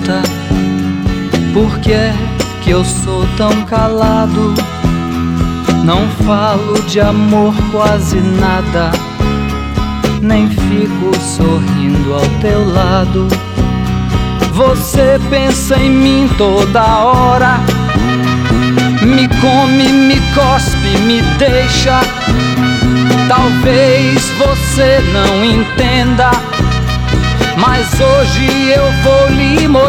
pergunta: por que é que eu sou tão calado? Não falo de amor quase nada, nem fico sorrindo ao teu lado. Você pensa em mim toda hora, me come, me cospe, me deixa. Talvez você não entenda, mas hoje eu vou lhe mostrar